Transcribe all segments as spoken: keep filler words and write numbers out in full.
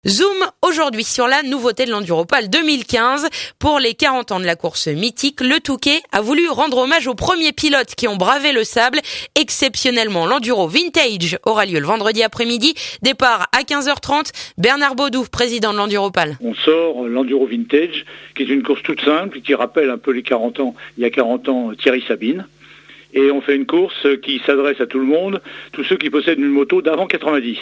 Zoom aujourd'hui sur la nouveauté de l'Enduropal deux mille quinze. Pour les quarante ans de la course mythique, le Touquet a voulu rendre hommage aux premiers pilotes qui ont bravé le sable. Exceptionnellement, l'Enduro Vintage aura lieu le vendredi après-midi. Départ à quinze heures trente. Bernard Baudou, président de l'Enduropal. On sort l'Enduro Vintage, qui est une course toute simple, qui rappelle un peu les quarante ans, il y a quarante ans, Thierry Sabine. Et on fait une course qui s'adresse à tout le monde, tous ceux qui possèdent une moto d'avant quatre-vingt-dix.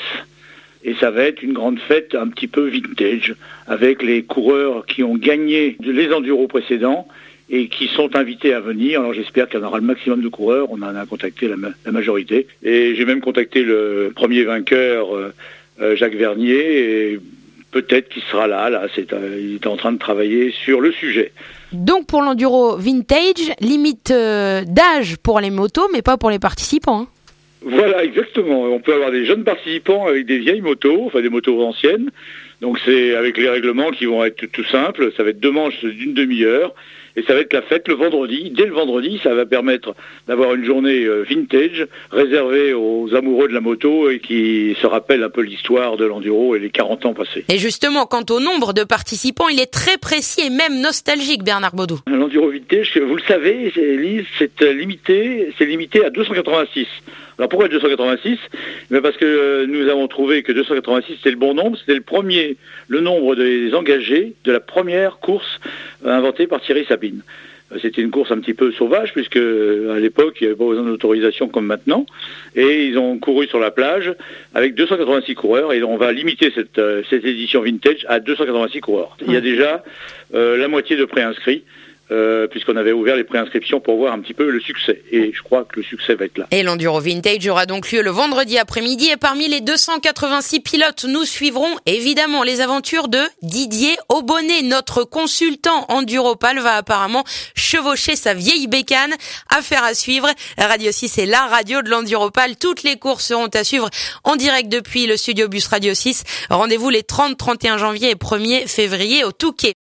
Et ça va être une grande fête un petit peu vintage, avec les coureurs qui ont gagné les enduros précédents et qui sont invités à venir. Alors j'espère qu'il y en aura le maximum de coureurs, on en a contacté la, ma- la majorité. Et j'ai même contacté le premier vainqueur, euh, Jacques Vernier, et peut-être qu'il sera là, là c'est, euh, il est en train de travailler sur le sujet. Donc pour l'Enduro Vintage, limite euh, d'âge pour les motos, mais pas pour les participants, hein. Voilà, exactement. On peut avoir des jeunes participants avec des vieilles motos, enfin des motos anciennes. Donc c'est avec les règlements qui vont être tout simples. Ça va être deux manches d'une demi-heure. Et ça va être la fête le vendredi. Dès le vendredi, ça va permettre d'avoir une journée vintage réservée aux amoureux de la moto et qui se rappellent un peu l'histoire de l'enduro et les quarante ans passés. Et justement, quant au nombre de participants, il est très précis et même nostalgique, Bernard Baudou. L'enduro vintage, vous le savez, Lise, c'est limité, c'est limité à deux cent quatre-vingt-six. Alors pourquoi deux cent quatre-vingt-six ? Mais parce que nous avons trouvé que deux cent quatre-vingt-six c'était le bon nombre, c'était le premier, le nombre des engagés de la première course inventée par Thierry Sabine. C'était une course un petit peu sauvage puisque à l'époque il n'y avait pas besoin d'autorisation comme maintenant, et ils ont couru sur la plage avec deux cent quatre-vingt-six coureurs, et on va limiter cette, cette édition vintage à deux cent quatre-vingt-six coureurs. Il y a déjà euh, la moitié de préinscrits. Euh, puisqu'on avait ouvert les préinscriptions pour voir un petit peu le succès. Et je crois que le succès va être là. Et l'Enduro Vintage aura donc lieu le vendredi après-midi. Et parmi les deux cent quatre-vingt-six pilotes, nous suivrons évidemment les aventures de Didier Aubonnet. Notre consultant Enduropal va apparemment chevaucher sa vieille bécane. Affaire à suivre. Radio six est la radio de l'Enduropal. Toutes les courses seront à suivre en direct depuis le studio bus Radio six. Rendez-vous les trente, trente et un janvier et premier février au Touquet.